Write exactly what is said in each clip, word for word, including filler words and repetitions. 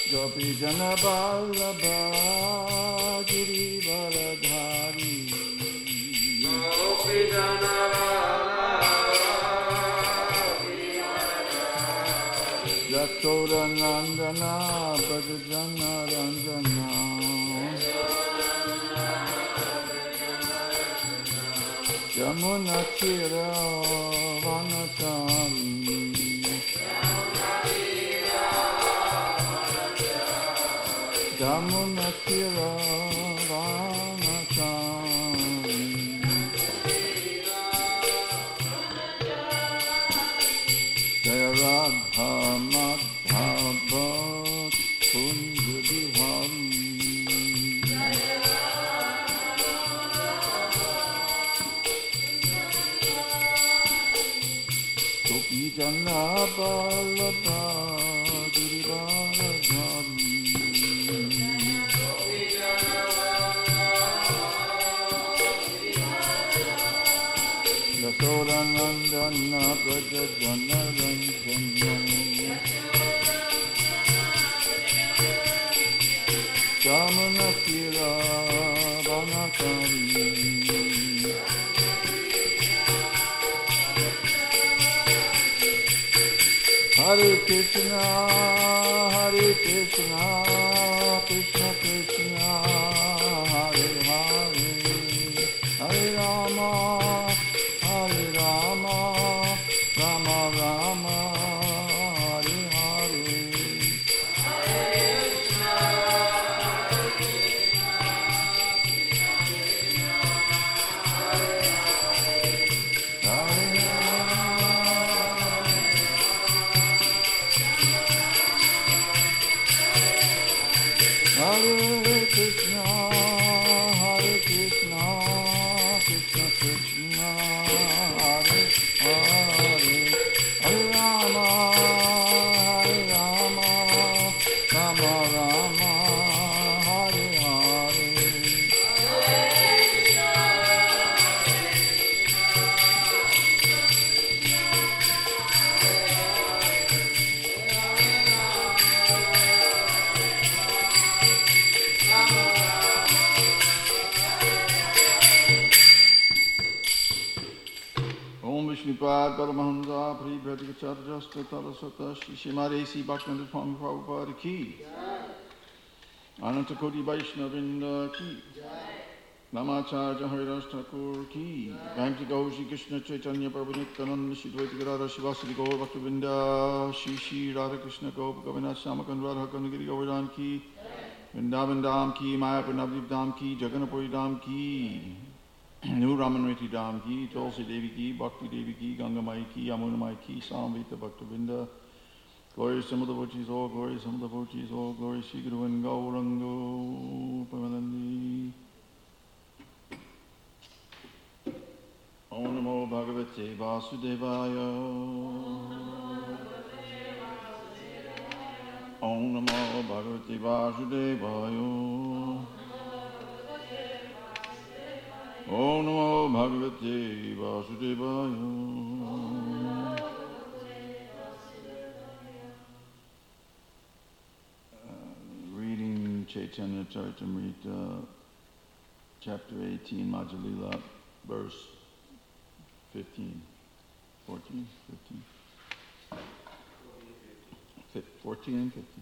Gopi Jana Vallabha Girivaradhari Gopi Jana Vallabha Girivaradhari Yashoda Nandana Braja Jana Ranjana Yamuna Tira Vanachari Yamuna Tira Vanachari Jaya Radha Madhava Kunja Bihari Gopi Jana Vallabha Girivaradhari Yashoda Nandana Braja Jana Ranjana Jamuna Tira Vanachari Hare Krishna, Hare Krishna, Krishna Krishna, Hare Hare, Hare Rama, Hare Rama, Rama Rama, Hare Hare. Hare Krishna, Hare Krishna, Krishna Krishna, Hare Hare, Hare Rama, Hare Rama, Rama Rama, Hare Hare. Om Vishnupad Paramahamsa Pri Bhadikacharjasta Tarasata Shri Shrimati A C Bhaktivinoda Swami Prabhupada Ki Ananta Koti Vaishnavinda Ki Namacharya Haridas Thakur Ki Bhakti Gaur Shri Krishna Chaitanya Prabhu Nityananda Shri Dvaita Gadadhar Shivasati Gaur Bhaktivinda Shri Shri Radha Krishna Gaur Govinda Shyamakant Radha Kanagiri Govardhan Ki Vrindavan Dham Ki Mayapur Navadvip Dham Ki Jagannathpuri Dham Ki New Ramanriti Dham Ki, Tulsi Devi Ki, Bhakti Devi Ki, Ganga Mai Ki, Yamuna Mai Ki, Samvita Bhaktavinda. Glory some of the virtues, all glory, some of the virtues, all glory, Shri Guru and Gaurango Pamanandi. Om Namo Bhagavate Vasudevaya. Om Namo Bhagavate Vasudevaya. Om Namo Bhagavate Vasudevaya. Uh, reading Chaitanya Charitamrita, chapter eighteen, Madhya-lila, verse fifteen, fourteen, fifteen, fourteen and fifteen.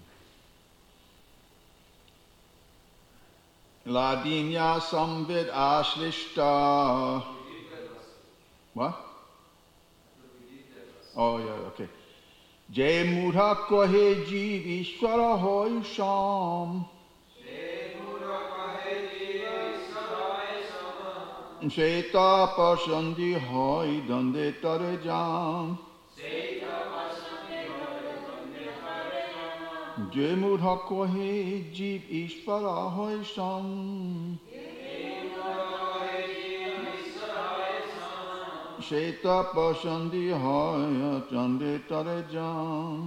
Ladinya samvid ashlishta. What? Oh, yeah, okay. Jai mudha kohe jeev ishvara hoy sham. Sheta pashandi hoy dande tare jam. Jai mudha kohe jeev ishvara hoy sham. Sheta pashandi hoy dande tare jam.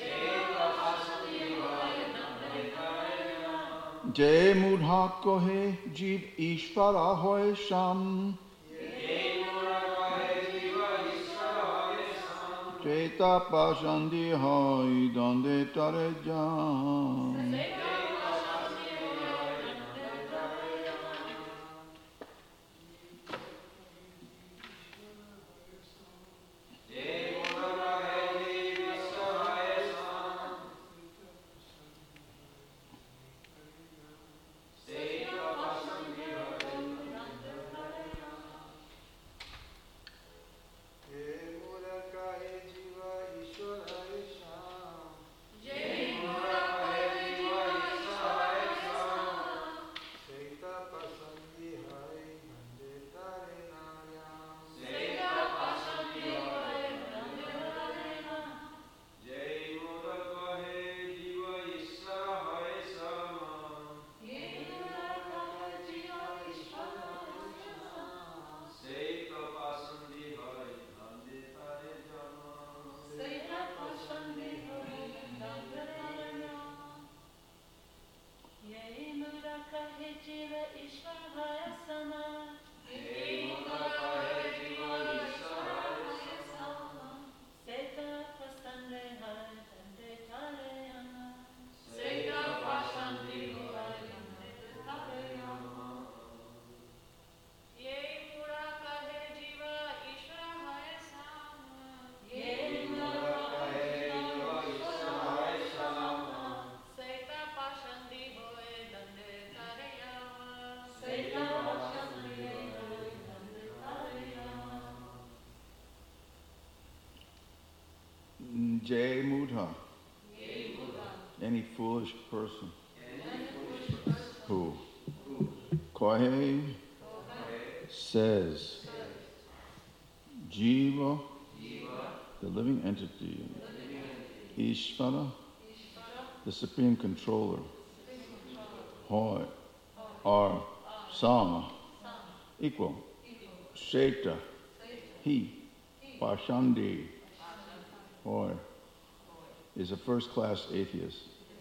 Jai mudha kohe jeev ishvara hoy sham. Cheta Pashandi Hai Dande Tare Jam. Jay Mudha. Any foolish person. Who? Kohe says, Jiva, the living entity, Ishvara, the supreme controller, Hoy, are Sama, equal, Sheta, he, Pashandi, Hoy, is a first-class atheist.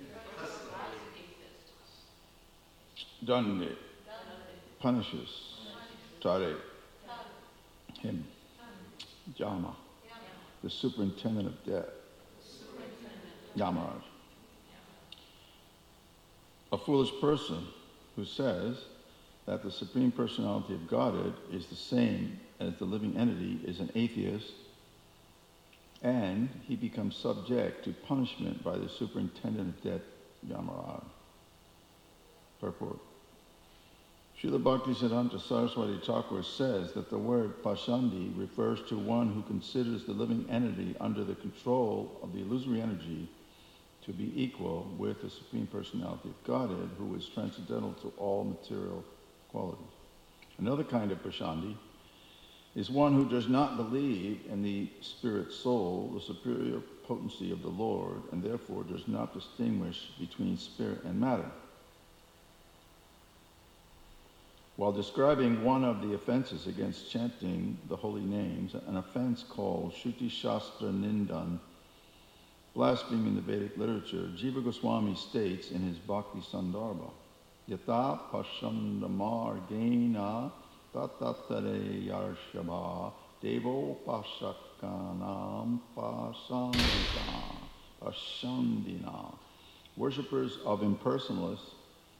Dande punishes Tare, him, Jama, the superintendent of death, Yamaraj. A foolish person who says that the Supreme Personality of Godhead is the same as the living entity is an atheist, and he becomes subject to punishment by the superintendent of death, Yamaraj. Purport. Srila Bhaktisiddhanta Saraswati Thakur says that the word Pashandi refers to one who considers the living entity under the control of the illusory energy to be equal with the Supreme Personality of Godhead, who is transcendental to all material qualities. Another kind of Pashandi is one who does not believe in the spirit soul, the superior potency of the Lord, and therefore does not distinguish between spirit and matter. While describing one of the offenses against chanting the holy names, an offense called Shruti Shastra Nindan, blaspheming the Vedic literature, Jiva Goswami states in his Bhakti Sandarbha, Yata Pashandamar Gena Tatatare Yarshabha Devo Pashakanam Pasandita Pashandina. Worshippers of impersonalists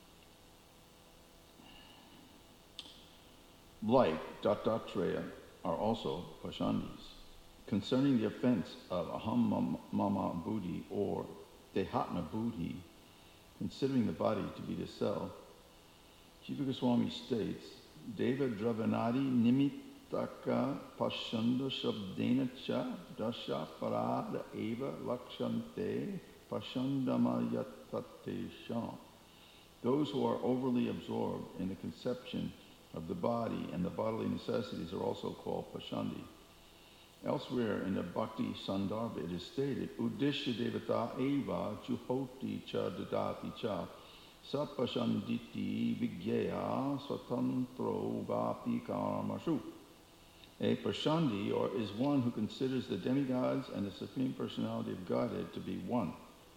like Dattatreya are also Pashandis. Concerning the offense of Aham Mama Buddhi or Dehatma Buddhi, considering the body to be the self, Jiva Goswami states, Deva Dravanadi Nimittaka Pashanda Shabdena Cha Dasha Parada Eva Lakshante Pashandamayatate Sham. Those who are overly absorbed in the conception of the body and the bodily necessities are also called Pashandi. Elsewhere in the Bhakti Sandarbha it is stated, Uddishya Devata Eva Juhoti Cha Dadati Cha Sapashanditi Vigyaya Swatantro Vapi Karmashu. A Pashandi or is one who considers the demigods and the Supreme Personality of Godhead to be one.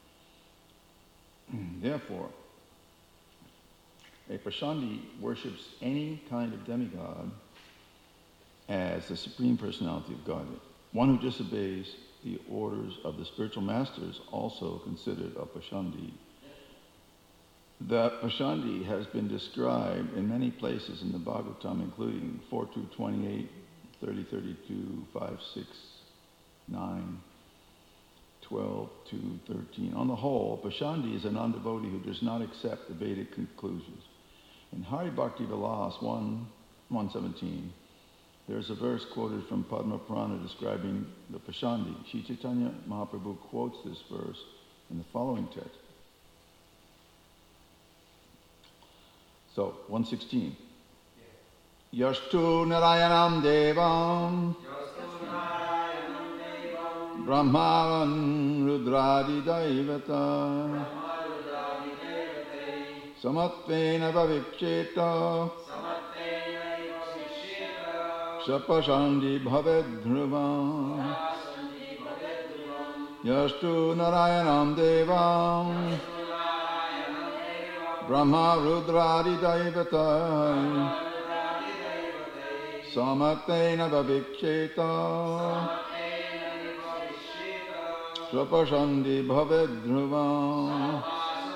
Therefore, a Pashandi worships any kind of demigod as the Supreme Personality of Godhead. One who disobeys the orders of the spiritual masters also considered a Pashandi. That Pashandi has been described in many places in the Bhagavatam, including four two twenty-eight, thirty thirty-two, five six nine, twelve two thirteen. On the whole, Pashandi is a non-devotee who does not accept the Vedic conclusions. In Hari Bhakti Vilas one seventeen, there's a verse quoted from Padma Purana describing the Pashandi. Sri Chaitanya Mahaprabhu quotes this verse in the following text. So, one sixteen. Yastu Narayanam Devam Brahman Rudradi Daivata Samatvena Vaviksheta Sapashandi Bhavedhruvam Yastu Narayanam Devam Brahma Rudradi Daivata Samatena Vaviksheta Svapashandi Bhavedhruvam.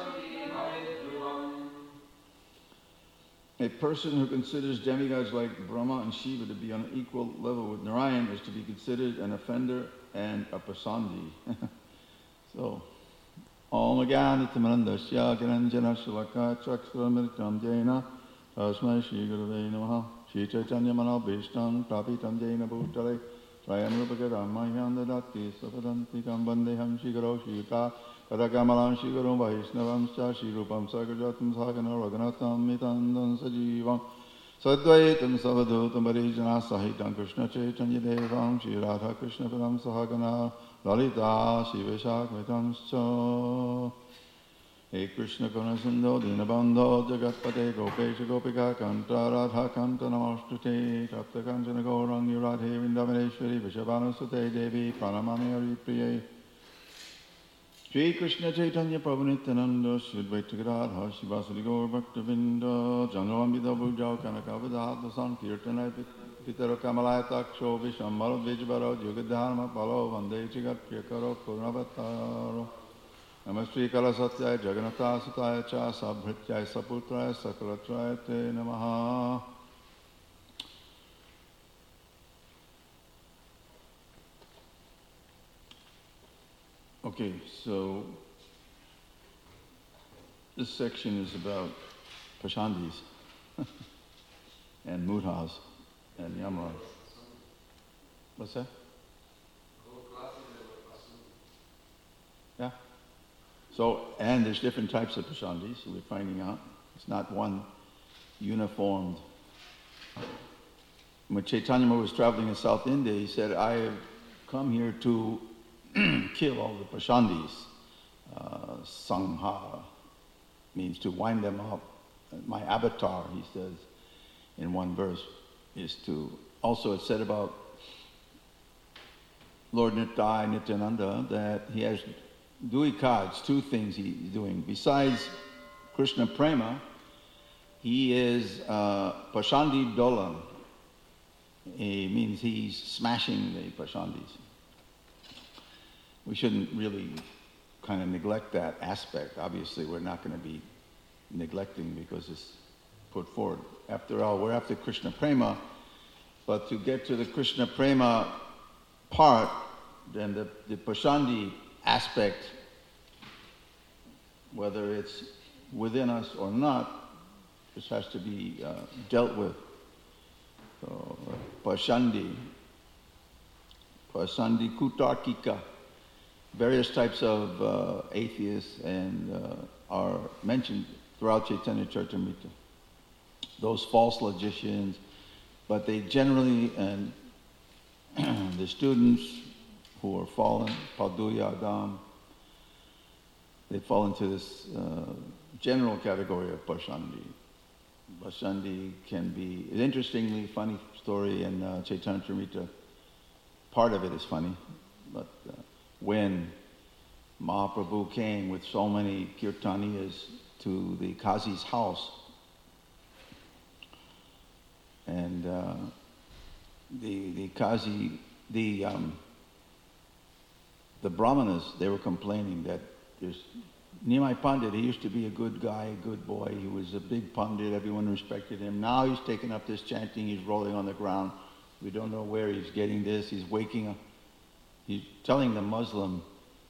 A person who considers demigods like Brahma and Shiva to be on an equal level with Narayan is to be considered an offender and a Pasandi. So, Om Agyanitamanandasya Gyananjana Shalaka Chaksuramritam Jena Tasmai Shri Gurave Namaha Shri Chaitanya Manabhishtam Tapitam Jena Bhutale Swayam Rupagaram Mahyam Dadati Sapadantikam Bandeham Shri Guru Shri Yuta Kadakamalam Shri Guru Vaishnavam Cha Shri Rupam Sagrajatam Sagana Raghunatam Mitandan Sajivam Sadvaitam Savadutam Varijana Sahitam Krishna Chaitanya Devam Shri Radha Krishna Padam Sahagana Lalita Shiveshakvitam Cha He Krishna Karnasindho Dinabandho Jagatpate Gopesha Gopika Kanta Radha Kanta Namastute Tapta Kanchana Gaurang Yuradhe Vindavaneshwari Vishavanasute Devi Pranamani Haripriye Shri Krishna Chaitanya Prabhu Nityananda Shri Advaita Gadadhar Shivasari Gaur Bhaktavinda Jangamambita Bhujao Kanakavadhata Sankirtana Pitaro Kamalaya Taksho Vishambaro Vijvaro Yugadharma Palo Vande Chigat Priyakaro Purnavataro Namastri Kalasatyaya Jagannatha Sutaya Cha Sabhrityaya Saputraya Sakalatraya Te Namaha. Okay, so this section is about Pashandis and Mudhas and Yamras. What's that? Yeah. So, and there's different types of Pashandis, so we're finding out. It's not one uniformed. When Chaitanya Mahaprabhu was traveling in South India, he said, I have come here to kill all the Pashandis. Uh, Sangha means to wind them up. My avatar, he says in one verse, is to, also it's said about Lord Nittai Nityananda that he has duikads, two things he's doing. Besides Krishna Prema, he is uh, Pashandi Dolan. It means he's smashing the Pashandis. We shouldn't really kind of neglect that aspect. Obviously, we're not going to be neglecting because it's put forward. After all, we're after Krishna Prema, but to get to the Krishna Prema part, then the, the Pashandi aspect, whether it's within us or not, this has to be uh, dealt with. So, Pashandi, Pashandi Kutarkika. Various types of uh, atheists and uh, are mentioned throughout Chaitanya Charitamrita. Those false logicians, but they generally, and the students who are fallen, Paduya Adam, they fall into this uh, general category of Pashandi. Pashandi can be, an interestingly funny story in uh, Chaitanya Charitamrita. Part of it is funny, but uh, when Mahaprabhu came with so many kirtaniyas to the Kazi's house, and uh, the the Kazi, the um, the Brahmanas, they were complaining that there's Nimai Pandit, he used to be a good guy, a good boy. He was a big Pandit. Everyone respected him. Now he's taken up this chanting. He's rolling on the ground. We don't know where he's getting this. He's waking up. He's telling the Muslim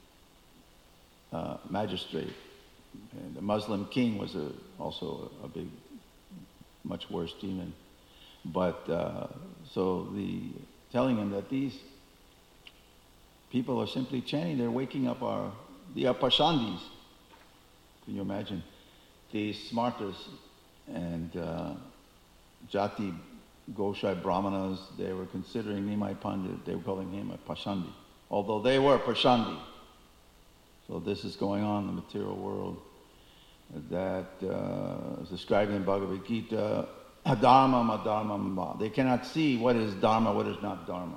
uh, magistrate. And the Muslim king was a, also a, a big, much worse demon. But uh, so the telling him that these people are simply chanting. They're waking up our the Apashandis. Can you imagine? The Smartas and uh, Jati Goshai Brahmanas, they were considering Nimai Pandit, they were calling him a Pashandi, although they were Pashandi. So this is going on in the material world that uh, is described in Bhagavad Gita, Adharma, Adharma. They cannot see what is Dharma, what is not Dharma.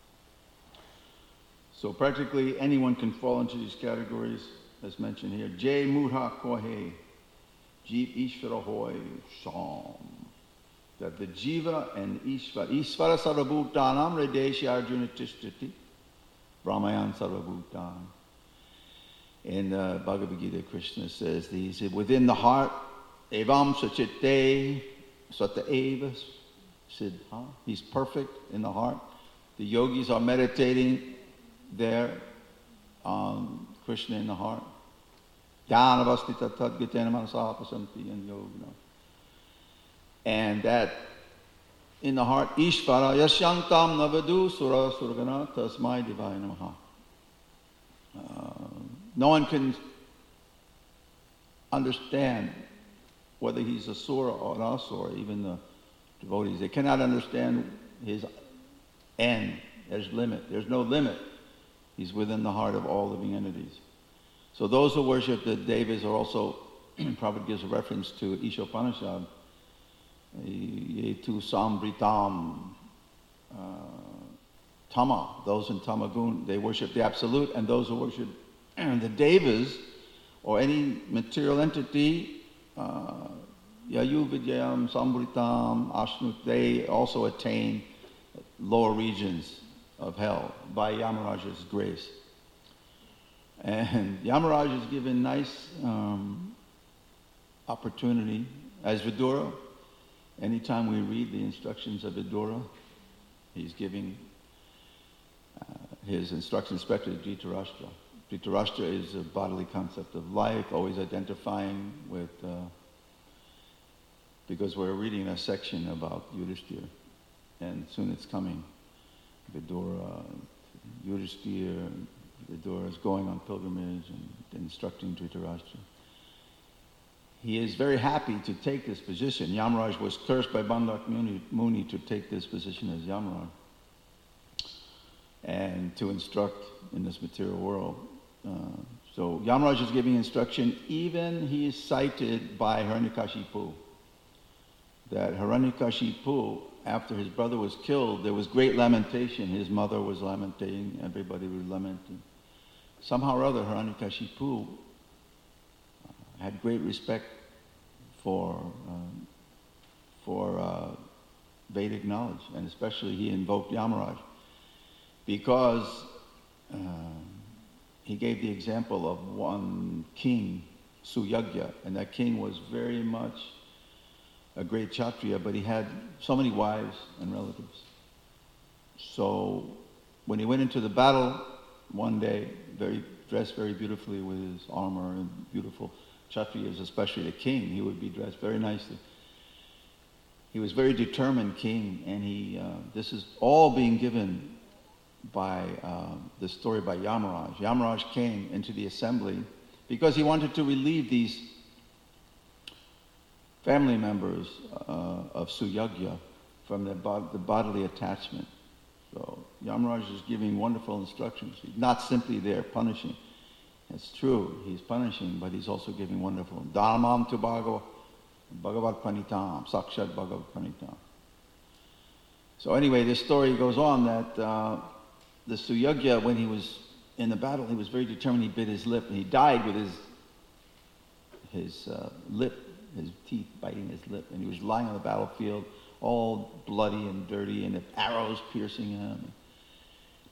So practically anyone can fall into these categories, as mentioned here. Jai Mudha Kohe, Jeev Ishvara Hoy Sham. That the Jiva and Ishvara, Ishvara Sarvabhutanam Redeshi Arjuna Tishtiti, Brahmayan Sarvabhutan. In uh, Bhagavad Gita, Krishna says, he said, within the heart, Evam Sachitte Sata Eva Siddha. He's perfect in the heart. The yogis are meditating there on Krishna in the heart. Dhanavastita tadgatena manasa pasanti and yogina. And that in the heart, Ishvara yasyantam navadu sura surgana tasmai divaya namaha. Uh, no one can understand whether he's a sura or an asura, even the devotees. They cannot understand his end. There's limit. There's no limit. He's within the heart of all living entities. So those who worship the Devas are also, Prabhupada gives a reference to Ishopanishad, Yetu Sambritam, uh, Tama, those in Tamagun, they worship the Absolute, and those who worship the Devas, or any material entity, uh, Yayu Vidyam, Sambritam, Ashnut, they also attain lower regions of hell by Yamaraja's grace. And Yamaraj is given nice um, opportunity as Vidura. Anytime we read the instructions of Vidura, he's giving uh, his instructions, especially to Dhritarashtra. Dhritarashtra is a bodily concept of life, always identifying with, uh, because we're reading a section about Yudhishthira, and soon it's coming. Vidura, Yudhishthira, Vidura is going on pilgrimage and instructing Dhritarashtra. He is very happy to take this position. Yamaraj was cursed by Bandak Muni, Muni to take this position as Yamaraj and to instruct in this material world. Uh, so Yamaraj is giving instruction. Even he is cited by Hiranyakashipu. That Hiranyakashipu, after his brother was killed, there was great lamentation. His mother was lamenting, everybody was lamenting. Somehow or other, Hiranyakashipu uh, had great respect for um, for uh, Vedic knowledge, and especially he invoked Yamaraj because uh, he gave the example of one king, Suyagya, and that king was very much a great Kshatriya, but he had so many wives and relatives. So when he went into the battle one day, very dressed very beautifully with his armor and beautiful Kshatriyas, especially the king, he would be dressed very nicely. He was very determined king, and he uh, this is all being given by uh, the story by Yamaraj. Yamaraj came into the assembly because he wanted to relieve these family members uh, of Suyagya from the, bod- the bodily attachment. So Yamaraj is giving wonderful instructions. He's not simply there punishing. It's true, he's punishing, but he's also giving wonderful. Dharmam tu bhagavat, bhagavat panitam, sakshat bhagavat panitam. So anyway, this story goes on that uh, the Suyagya, when he was in the battle, he was very determined. He bit his lip, and he died with his his uh, lip, his teeth biting his lip, and he was lying on the battlefield, all bloody and dirty, and arrows piercing him.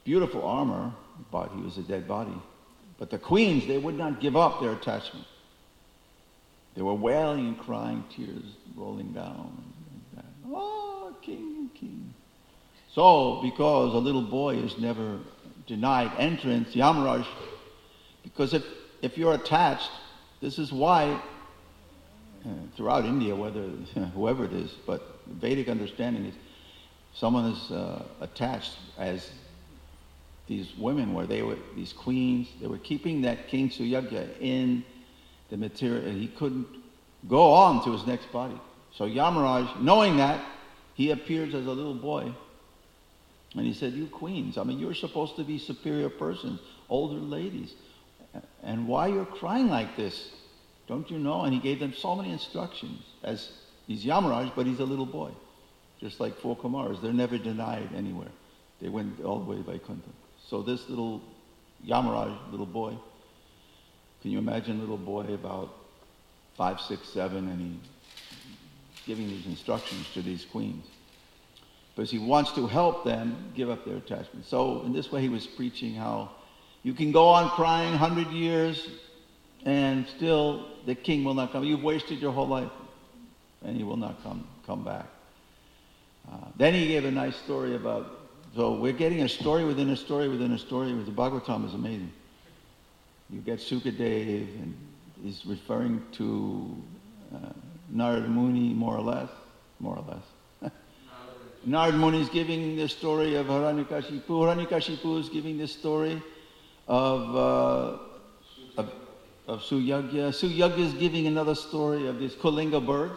beautiful armor, but he was a dead body. But the queens, they would not give up their attachment. They were wailing and crying, tears rolling down. Like that. Oh, king, king. So, because a little boy is never denied entrance, Yamaraj, because if, if you're attached, this is why uh, throughout India, whether whoever it is, but the Vedic understanding is someone is uh, attached as these women were, they were these queens, they were keeping that King Suyagya in the material, and he couldn't go on to his next body. So Yamaraj, knowing that, he appears as a little boy, and he said, you queens, I mean, you're supposed to be superior persons, older ladies, and why you're crying like this? Don't you know? And he gave them so many instructions, as he's Yamaraj, but he's a little boy. Just like four Kumaras, they're never denied anywhere. They went all the way to Vaikuntha. So this little Yamaraj, little boy, can you imagine a little boy about five, six, seven, and he's giving these instructions to these queens? Because he wants to help them give up their attachment. So in this way he was preaching how you can go on crying one hundred years and still the king will not come. You've wasted your whole life and he will not come, come back. Uh, then he gave a nice story about, so we're getting a story within a story within a story. The Bhagavatam is amazing. You get Sukadev, and he's referring to uh, Narada Muni, more or less, more or less. Narada Muni is giving the story of Hiranyakashipu. Hiranyakashipu is giving the story of, uh, of, of Suyagya. Suyagya is giving another story of these Kulinga birds.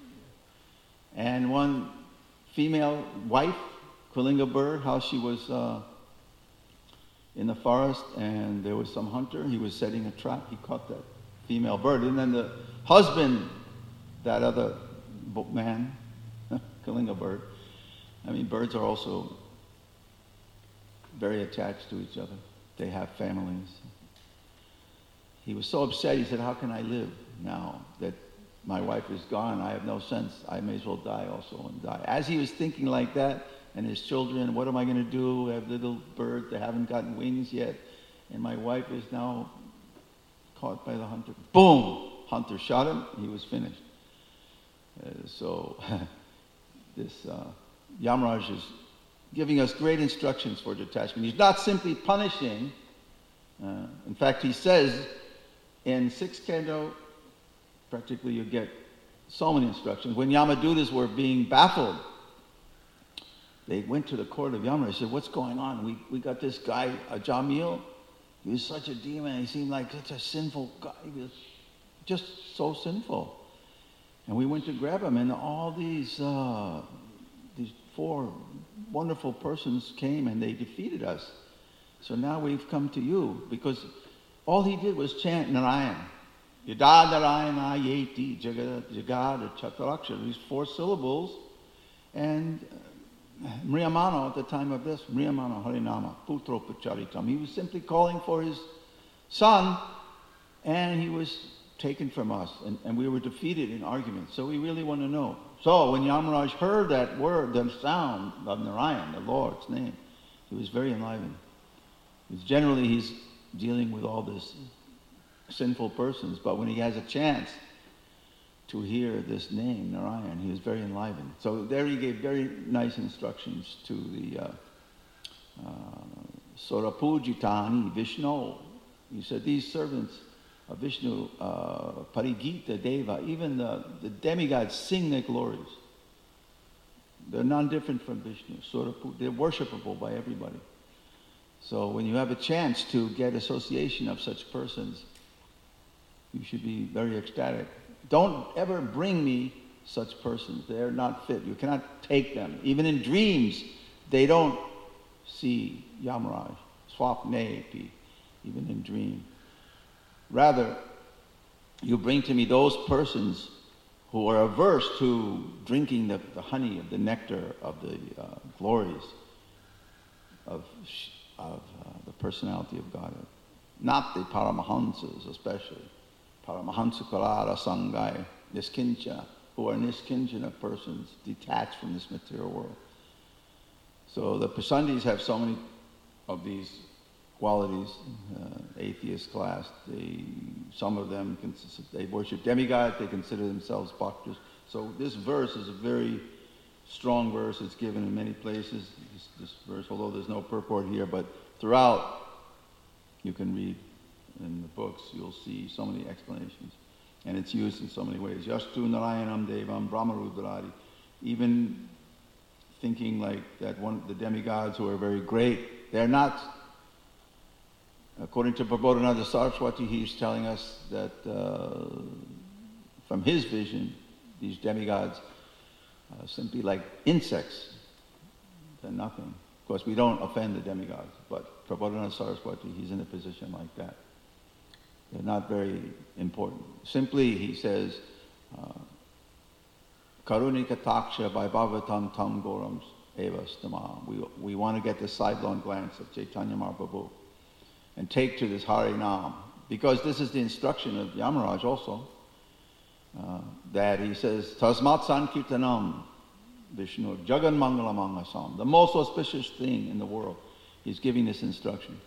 And one female wife, Kulinga bird, how she was uh, in the forest and there was some hunter. He was setting a trap. He caught that female bird. And then the husband, that other man, Kulinga bird. I mean, birds are also very attached to each other. They have families. He was so upset. He said, how can I live now that my wife is gone? I have no sense. I may as well die also and die. As he was thinking like that, and his children, what am I going to do? I have little birds that haven't gotten wings yet. And my wife is now caught by the hunter. Boom! Hunter shot him. He was finished. Uh, so this uh, Yamaraj is giving us great instructions for detachment. He's not simply punishing. Uh, in fact, he says in sixth canto, practically you get so many instructions. When Yamadutas were being baffled, they went to the court of Yamaraj and said, what's going on? We we got this guy, uh, Jamil. He was such a demon. He seemed like such a sinful guy. He was just so sinful. And we went to grab him, and all these uh, these four wonderful persons came and they defeated us. So now we've come to you, because all he did was chant Narayan. Yada Narayana Yeti Jagad Jagad Chaturakshara, these four syllables. And uh, Mriyamana at the time of this, Mriyamana Harinama, Putro Pacharitam, he was simply calling for his son, and he was taken from us, and, and we were defeated in arguments. So we really want to know. So when Yamaraj heard that word, the sound of Narayan, the Lord's name, he was very enlivened. Because generally he's dealing with all this sinful persons, but when he has a chance to hear this name, Narayan, he was very enlivened. So there he gave very nice instructions to the uh, uh, Sorapujitani Vishnu. He said, these servants of Vishnu, uh, Parigita Deva, even the, the demigods sing their glories. They're non-different from Vishnu. Sorapu, they're worshipable by everybody. So when you have a chance to get association of such persons, you should be very ecstatic. Don't ever bring me such persons. They're not fit. You cannot take them. Even in dreams, they don't see Yamaraj. Swapnepi, even in dream. Rather, you bring to me those persons who are averse to drinking the, the honey of the nectar of the uh, glories of, of uh, the personality of Godhead. Not the Paramahansas especially. Paramahansa Karara Sangai, Niskincha, who are Niskinchana persons detached from this material world. So the Pasandis have so many of these qualities, uh, atheist class. They, some of them, consist, they worship demigods, they consider themselves bhaktas. So this verse is a very strong verse. It's given in many places, this, this verse, although there's no purport here, but throughout you can read in the books, you'll see so many explanations. And it's used in so many ways. Yastu Narayanam Devam Brahmarudradi. Even thinking like that one the demigods who are very great, they're not, according to Prabodhananda Saraswati, he's telling us that uh, from his vision, these demigods uh, simply like insects. They're nothing. Of course, we don't offend the demigods, but Prabodhananda Saraswati, he's in a position like that. They're not very important. Simply, he says, Karunika taksha vaibhavatam tam gorams evastama. We we want to get the sidelong glance of Chaitanya Mahaprabhu and take to this Harinam. Because this is the instruction of Yamaraj also, uh, that he says, Tasmat Sankirtanam Vishnu Jagan Mangalam Angasam. The most auspicious thing in the world. He's giving this instruction.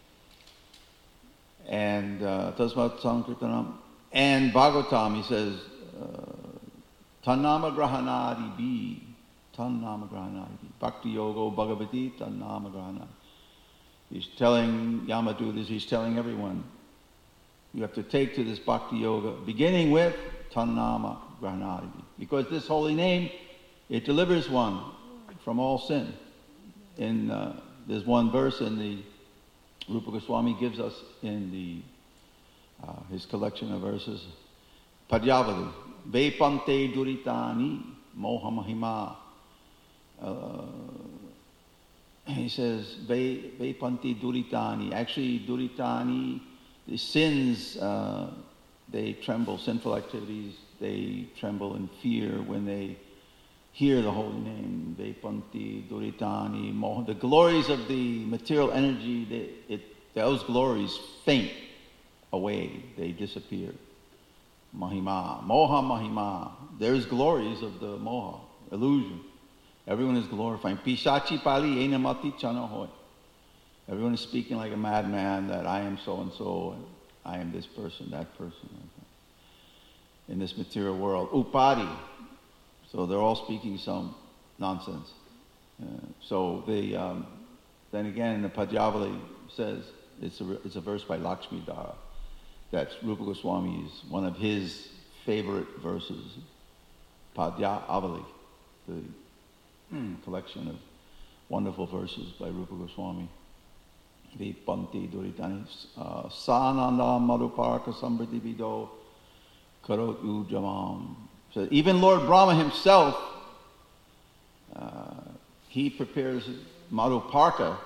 And Tasmat Sankirtanam. And Bhagavatam, he says, Tannama Grahanadi Bi. Tannama Grahanadi Bi. Bhakti Yogo Bhagavati Tannama Grahanadi. He's telling Yamadutas, he's telling everyone, you have to take to this Bhakti Yoga, beginning with Tannama Grahanadi. Because this holy name, it delivers one from all sin. In, uh, there's one verse in the Rupa Goswami gives us in the uh, his collection of verses, Padyavali, Vepante Duritani Moha Mahima. Uh, he says, Vepanti Duritani. Actually, Duritani, the sins, uh, they tremble, sinful activities, they tremble in fear when they hear the holy name, Vepanti Duritani Moha. The glories of the material energy, they, it, those glories faint away, they disappear. Mahima, Moha Mahima. There's glories of the Moha, illusion. Everyone is glorifying. Pishachi Pali Enamati Chanahoy. Everyone is speaking like a madman that I am so and so, and I am this person, that person. In this material world. Upadi. So they're all speaking some nonsense. Uh, so they, um, then again, the Padyavali says, it's a, it's a verse by Lakshmi Dara. That's Rupa Goswami's, one of his favorite verses. Padyavali, the collection of wonderful verses by Rupa Goswami. Vipanti Duritani Sananda Madhuparaka Sambriti Vido Karot Ujamam. So even Lord Brahma himself, uh, he prepares Madhuparka,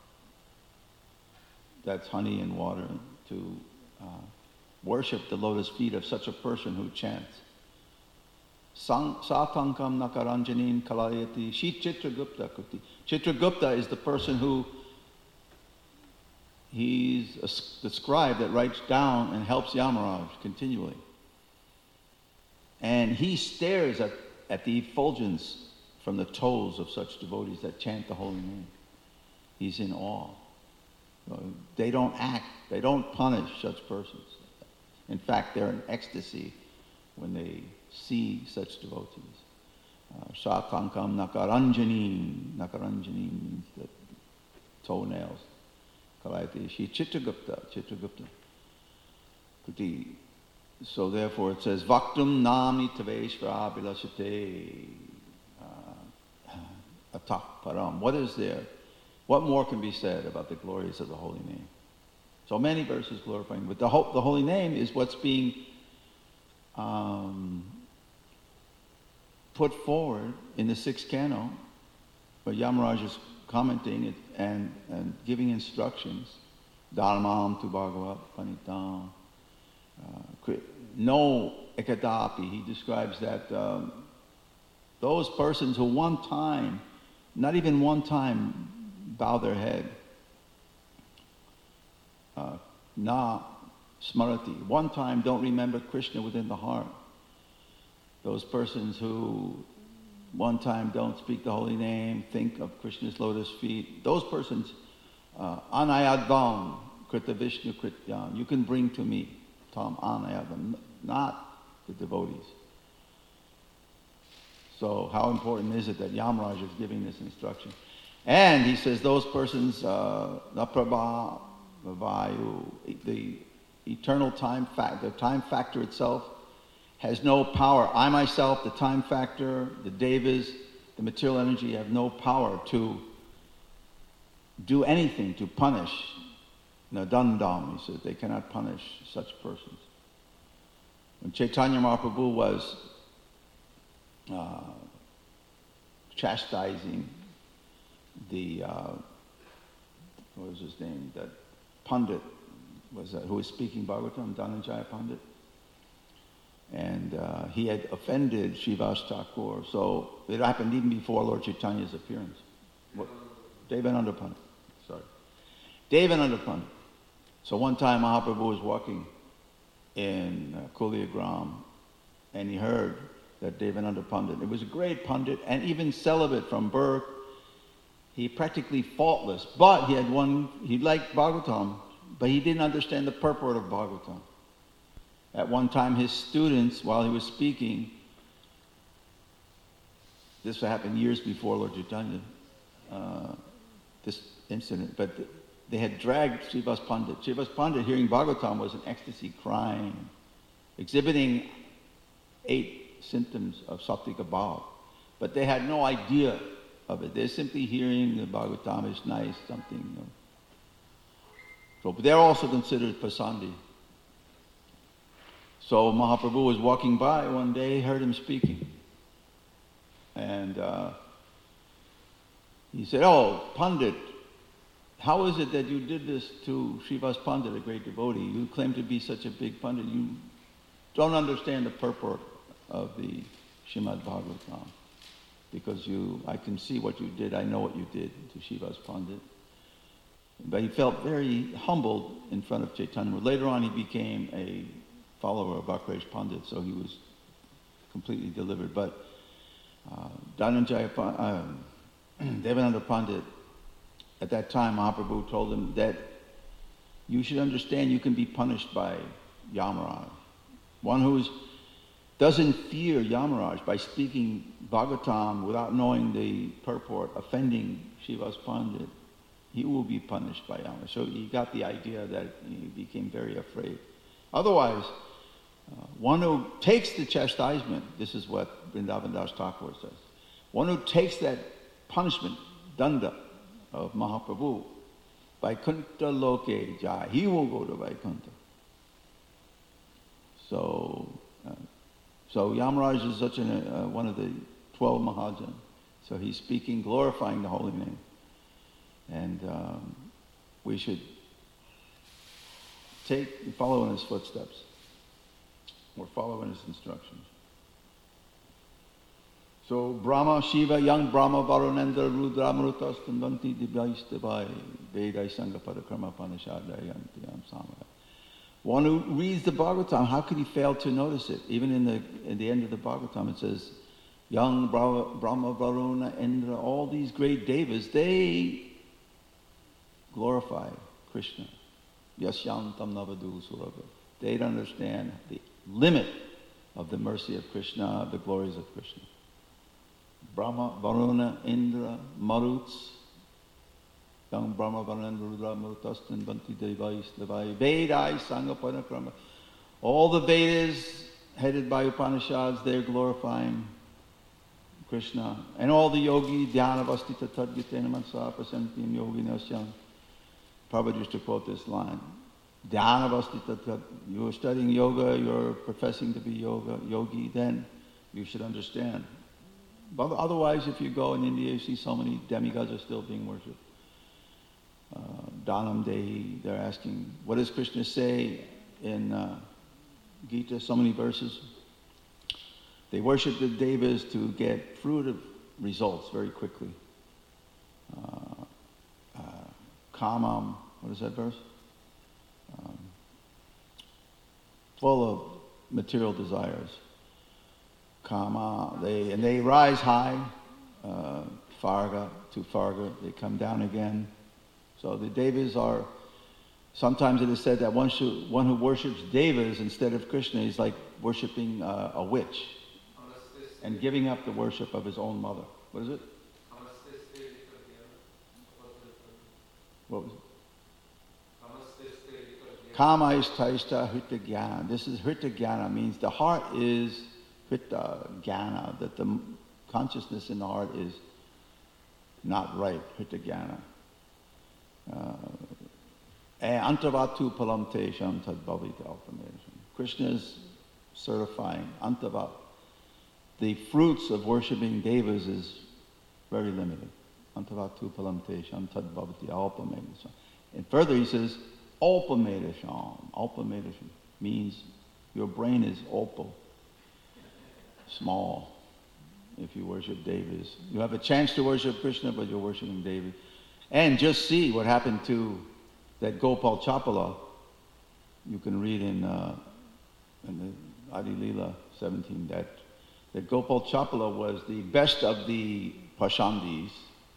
that's honey and water, to uh, worship the lotus feet of such a person who chants. Satankam Nakaranjanin Kalayati Shi Chitragupta Kuti. Chitragupta is the person who he's a, the scribe that writes down and helps Yamaraj continually. And he stares at, at the effulgence from the toes of such devotees that chant the holy name. He's in awe. So they don't act, they don't punish such persons. In fact, they're in ecstasy when they see such devotees. Shakankam Nakaranjanin. Nakaranjanin means the toenails. Kalayati Shi Chitragupta. Chitragupta. Kuti. So therefore it says, Vaktum Namni Taveshvara Bilasate Atak Param. What is there? What more can be said about the glories of the holy name? So many verses glorifying, but the, ho- the holy name is what's being um, put forward in the sixth canto, where Yamaraj is commenting it and, and giving instructions. Dharmam tu Bhagavat Panitam. Uh, no ekadapi, he describes that um, those persons who one time, not even one time, bow their head, uh, na smarati, one time don't remember Krishna within the heart. Those persons who one time don't speak the holy name, think of Krishna's lotus feet, those persons uh, anayadvam krita Vishnu krityam. You can bring to me tam anayadvam, not the devotees. So how important is it that Yamaraj is giving this instruction? And he says those persons, uh, Naprabha, Vayu, the eternal time factor, the time factor itself has no power. I myself, the time factor, the devas, the material energy have no power to do anything, to punish. Nadandam, he says, they cannot punish such persons. When Chaitanya Mahaprabhu was uh, chastising the, uh, what was his name, that Pandit, was that, who was speaking Bhagavatam, Dhananjaya Pandit. And uh, he had offended Srivas Thakur. So it happened even before Lord Chaitanya's appearance. What? Devananda Pandit, sorry. Devananda Pandit. So one time Mahaprabhu was walking in uh, Kuliagram, and he heard that Devananda Pandit, it was a great Pandit, and even celibate from birth, he practically faultless, but he had one, he liked Bhagavatam, but he didn't understand the purport of Bhagavatam. At one time, his students, while he was speaking, this happened years before Lord Chaitanya, uh, this incident, but they had dragged Srivas Pandit. Srivas Pandit, hearing Bhagavatam, was in ecstasy, crying, exhibiting eight symptoms of Sattvika Bhava. But they had no idea of it. They're simply hearing the Bhagavatam is nice, something. You know. So, but they're also considered pasandi. So Mahaprabhu was walking by one day, heard him speaking. And uh, he said, "Oh, Pandit, how is it that you did this to Srivas Pandit, a great devotee? You claim to be such a big Pandit. You don't understand the purport of the Srimad Bhagavatam. Because you, I can see what you did. I know what you did to Srivas Pandit." But he felt very humbled in front of Chaitanya. Later on, he became a follower of Bhakti Pandit, so he was completely delivered. But uh, Dhananjaya, uh, Devananda Pandit, at that time, Mahaprabhu told him that you should understand you can be punished by Yamaraj. One who doesn't fear Yamaraj by speaking Bhagavatam without knowing the purport, offending Srivas Pandit, he will be punished by Yamaraj. So he got the idea that he became very afraid. Otherwise, uh, one who takes the chastisement, this is what Vrindavan Das Thakur says, one who takes that punishment, danda, of Mahaprabhu, Vaikuntha Loke Jai, he will go to Vaikuntha. So, uh, so Yamaraj is such an, uh, one of the twelve Mahajans. So he's speaking, glorifying the holy name. And um, we should take, follow in his footsteps, or follow in his instructions. So Brahma, Shiva, young Brahma, Varunendra, Rudra, Amruta, Stundanti, Dibyaistabhai, Vedai, Sangha, Padakrama, Panishadayanti, Samaya. One who reads the Bhagavatam, how could he fail to notice it? Even in the in the end of the Bhagavatam, it says, young Brahma, Brahma, Varuna, Indra, all these great devas, they glorify Krishna. Yashyantam Navadu Surabha. They don't understand the limit of the mercy of Krishna, the glories of Krishna. Brahma, Varuna, Indra, Maruts, young Brahma, Varuna, Rudra, Marutastan, Banti Devais, Levai, Vedai, Sangha, Panakrama. All the Vedas, headed by Upanishads, they're glorifying Krishna. And all the yogi, Dhyana Vastita Tadgitena Mansa, Prasantim Yogi Nasyam. Prabhupada used to quote this line. Dhyana Vastita Tad. You're studying yoga, you're professing to be yoga, yogi, then you should understand. But otherwise, if you go in India, you see so many demigods are still being worshipped. Uh, Dhanam Dehi, they're asking, what does Krishna say in uh, Gita, so many verses? They worship the devas to get fruitive results very quickly. Uh, uh, Kamam, what is that verse? Um, full of material desires. Kama, they, and they rise high, uh, Farga to Farga, they come down again. So the devas are, sometimes it is said that one, should, one who worships devas instead of Krishna is like worshipping uh, a witch and giving up the worship of his own mother. What is it? What was it? Kama is taishta hrita jnana. This is hrita jnana, means the heart is hrita jnana, that the consciousness in the heart is not right, hrita jnana. Antavatu palam tesham tad bhavita alpamedasham. Krishna is certifying antavat. The fruits of worshipping devas is very limited. Antavatu palam tesham tad bhavita alpamedasham. And further he says, alpamedasham. Alpamedasham means your brain is alpa, small. If you worship devas, you have a chance to worship Krishna, but you're worshiping devas. And just see what happened to that Gopal Chapala. You can read in, uh, in the Adi Leela seventeen that, that Gopal Chapala was the best of the Pashandis.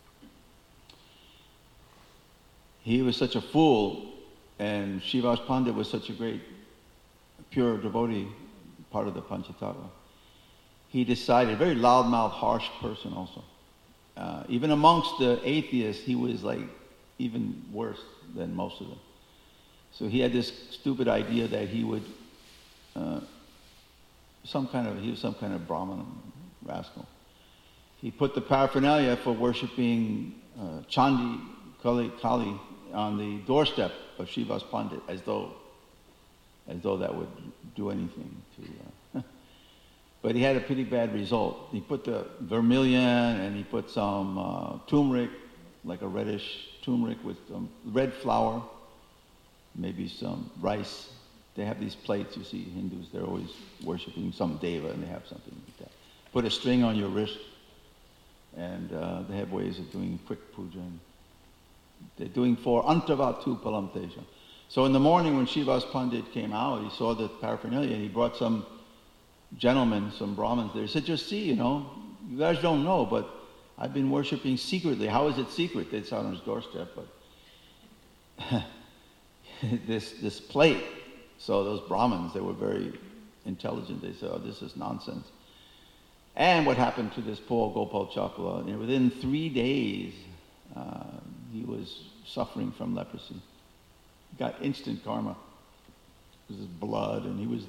He was such a fool, and Srivas Pandit was such a great, pure devotee, part of the Panchatattva. He decided, very loudmouth, harsh person also. Uh, even amongst the atheists, he was like even worse than most of them. So he had this stupid idea that he would, uh, some kind of, he was some kind of Brahmin rascal. He put the paraphernalia for worshipping uh, Chandi Kali, Kali on the doorstep of Srivas Pandit, as though, as though that would do anything to. Uh, But he had a pretty bad result. He put the vermilion and he put some uh, turmeric, like a reddish turmeric with some red flour, maybe some rice. They have these plates, you see, Hindus, they're always worshiping some deva and they have something like that. Put a string on your wrist, and uh, they have ways of doing quick puja. They're doing for antavatu palamtesha. So in the morning when Srivas Pandit came out, he saw the paraphernalia and he brought some gentlemen, some Brahmins there. He said, just see, you know, you guys don't know, but I've been worshiping secretly. How is it secret? It's out on his doorstep, but this this plate. So those Brahmins, they were very intelligent. They said, oh, this is nonsense. And what happened to this poor Gopal Chapala? You know, within three days, uh, he was suffering from leprosy. He got instant karma. It was his blood, and he was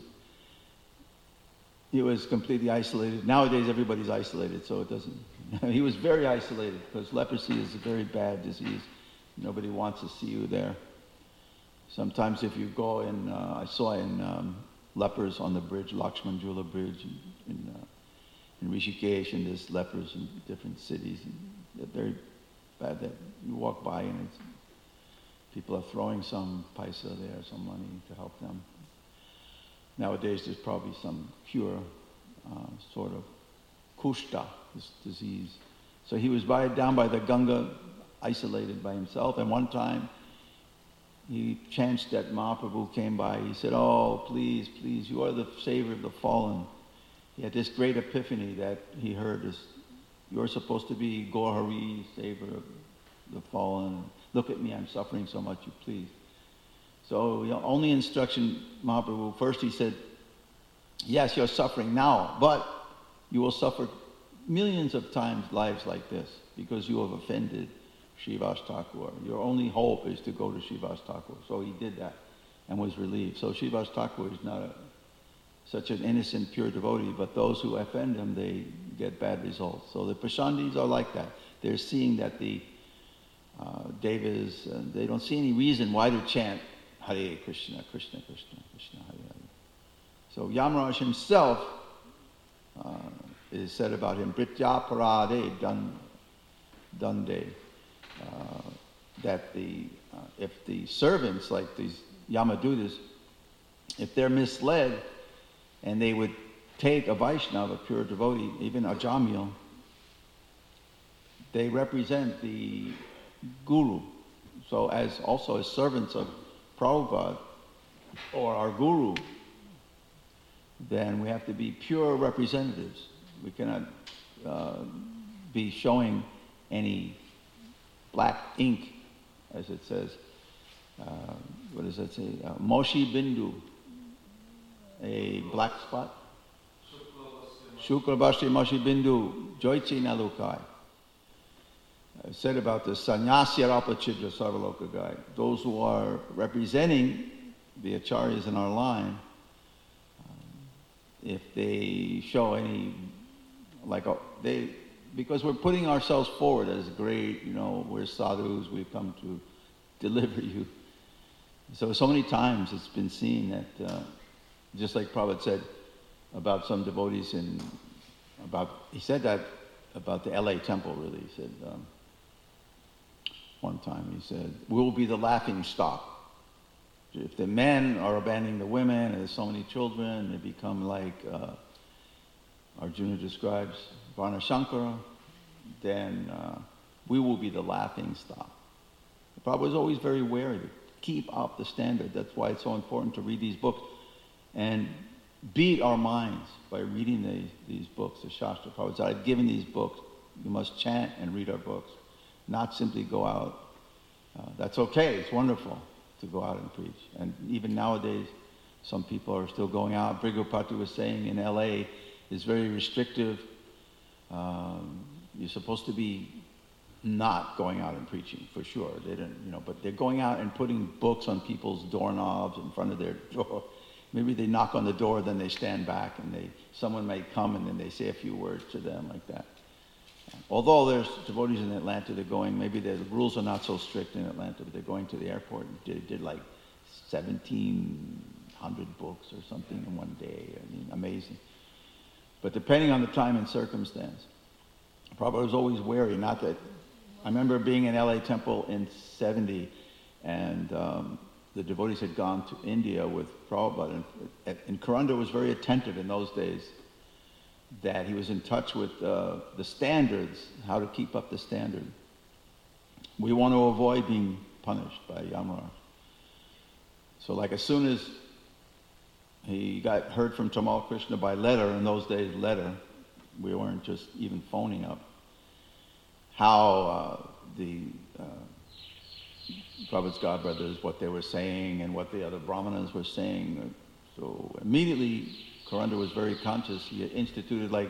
He was completely isolated. Nowadays, everybody's isolated, so it doesn't. He was very isolated because leprosy is a very bad disease. Nobody wants to see you there. Sometimes, if you go in, uh, I saw in um, lepers on the bridge, Lakshman Jula Bridge, in in, uh, in Rishikesh, and there's lepers in different cities. And they're very bad. That you walk by and it's, people are throwing some paisa there, some money to help them. Nowadays, there's probably some cure, uh, sort of kushta, this disease. So he was by, down by the Ganga, isolated by himself. And one time, he chanced that Mahaprabhu came by. He said, oh, please, please, you are the savior of the fallen. He had this great epiphany that he heard this, you're supposed to be Gaur Hari, savior of the fallen. Look at me, I'm suffering so much, you please. So the only instruction, Mahaprabhu, first he said, yes, you're suffering now, but you will suffer millions of times lives like this because you have offended Srivas Thakur. Your only hope is to go to Srivas Thakur. So he did that and was relieved. So Srivas Thakur is not a, such an innocent, pure devotee, but those who offend him, they get bad results. So the Prashandis are like that. They're seeing that the uh, devas, uh, they don't see any reason why to chant Hare Krishna, Krishna, Krishna, Krishna, Hare Hare. So Yamaraj himself, uh, it is said about him, Britya Parade Dande, uh, that the, uh, if the servants, like these Yamadutas, if they're misled and they would take a Vaishnava, a pure devotee, even Ajamil, they represent the Guru. So as also as servants of Prabhupada or our Guru, then we have to be pure representatives. We cannot uh, be showing any black ink as it says. Uh, what does that say? Uh, Moshi Bindu, a black spot. Shukla Bhashti Moshi Bindu, Joichi Nalukai. I said about the Sannyasya Rapachidra Sarvaloka guy, those who are representing the acharyas in our line, um, if they show any, like, uh, they, because we're putting ourselves forward as great, you know, we're sadhus, we've come to deliver you. So, so many times it's been seen that, uh, just like Prabhupada said about some devotees in, about, he said that about the L A temple really, he said, um, one time he said, we'll be the laughing stock. If the men are abandoning the women, and there's so many children, they become like uh, Arjuna describes Varna Shankara, then uh, we will be the laughing stock. The Prabhupada was always very wary to keep up the standard. That's why it's so important to read these books and beat our minds by reading these, these books, the Shastra. Prabhupada said, I've given these books. You must chant and read our books. Not simply go out. Uh, that's okay, it's wonderful to go out and preach. And even nowadays, some people are still going out. Brigopati was saying in L A is very restrictive. Um, you're supposed to be not going out and preaching, for sure. They didn't, you know, but they're going out and putting books on people's doorknobs in front of their door. Maybe they knock on the door, then they stand back, and they someone may come and then they say a few words to them like that. Although there's devotees in Atlanta, they're going, maybe the rules are not so strict in Atlanta, but they're going to the airport and did, did like seventeen hundred books or something in one day. I mean, amazing. But depending on the time and circumstance, Prabhupada was always wary. Not that, I remember being in L A Temple in seventy, and um, the devotees had gone to India with Prabhupada, and, and Karanda was very attentive in those days, that he was in touch with uh, the standards, how to keep up the standard. We want to avoid being punished by Yamaraj. So like as soon as he got heard from Tamal Krishna by letter, in those days letter, we weren't just even phoning up, how uh, the uh, Prabhupada's godbrothers, what they were saying and what the other brahmanas were saying. So immediately Karanda was very conscious. He had instituted, like,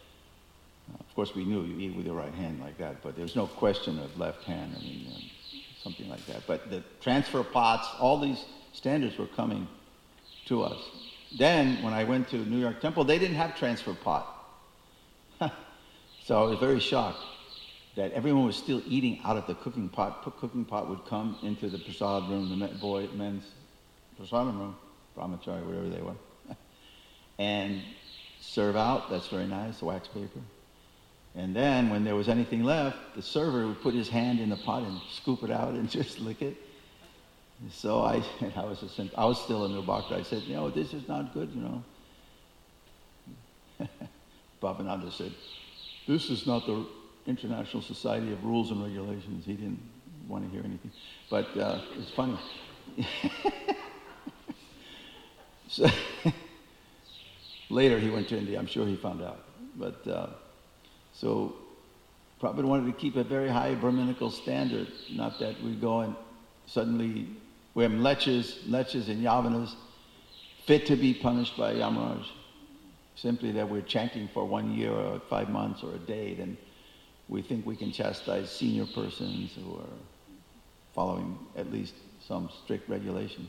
of course we knew you eat with your right hand like that, but there's no question of left hand, I mean, uh, something like that. But the transfer pots, all these standards were coming to us. Then, when I went to New York Temple, they didn't have transfer pot. So I was very shocked that everyone was still eating out of the cooking pot. The cooking pot would come into the prasad room, the boy, men's prasadam room, brahmachari, whatever they were, and serve out. That's very nice, wax paper. And then when there was anything left, the server would put his hand in the pot and scoop it out and just lick it. So I, I was a, I was still a new bhakta. I said, you know, this is not good, you know. Bhavananda said, this is not the International Society of Rules and Regulations. He didn't want to hear anything. But uh, it's funny. So later he went to India. I'm sure he found out. But uh, so Prabhupada wanted to keep a very high Brahminical standard. Not that we go and suddenly we're lechas, lechas and yavanas, fit to be punished by Yamaraj. Simply that we're chanting for one year or five months or a day, then we think we can chastise senior persons who are following at least some strict regulations.